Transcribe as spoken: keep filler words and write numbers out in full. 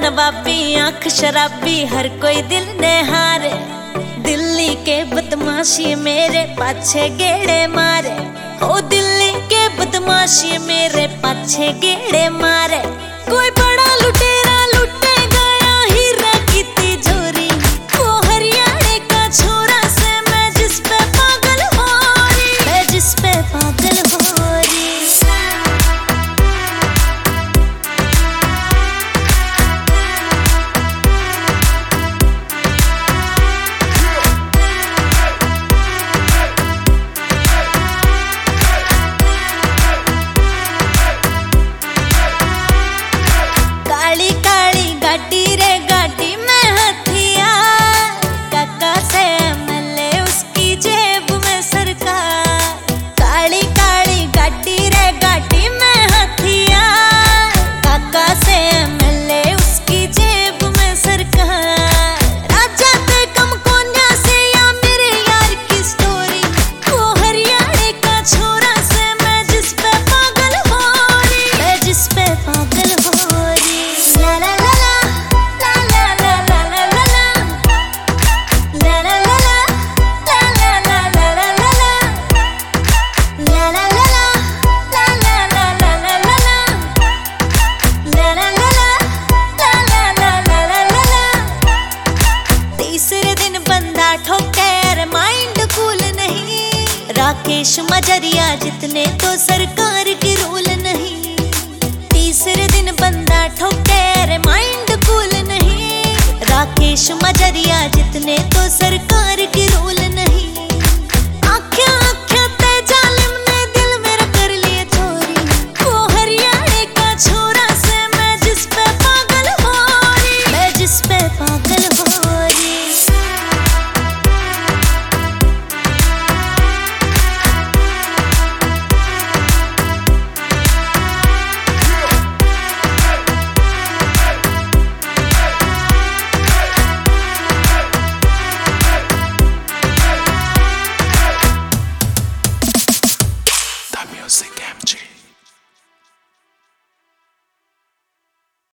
नवाबी आंख शराबी हर कोई दिल ने हारे। दिल्ली के बदमाशी मेरे पाछे गेड़े मारे। ओ दिल्ली के बदमाशी मेरे पाछे गेड़े मारे। कोई बड़ा लुटेरा लुटे गया हीरा की तिजोरी। वो हरियाणा का छोरा से मैं जिस पे पागल हो रही, मैं जिस पे पागल हो रही। काली काली गाड़ी रे गाड़ी में हथियार। काका से मिले उसकी जेब में सरकार। काली काली गाड़ी रे गाड़ी में हथियार। काका से मिले उसकी जेब में सरकार। राजा ते कम कोन्या से या मेरे यार की स्टोरी। वो हरियाणा का छोरा से मैं जिस पे पागल हो रही, मैं जिस पे पागल हो रही। La la la la, la la la la la la la, la la la la, la la la la la la la, la la la la, la la la la la la la, la la la la, la la la la la la la। तीसरे दिन बंदा ठोके अरे mind cool नहीं। राकेश मजरिया जितने तो सरकार की रूल नहीं। तीसरे दिन बंदा ठोके अरे माइंड कूल नहीं। राकेश मजरिया जितने तो सरकार की रूल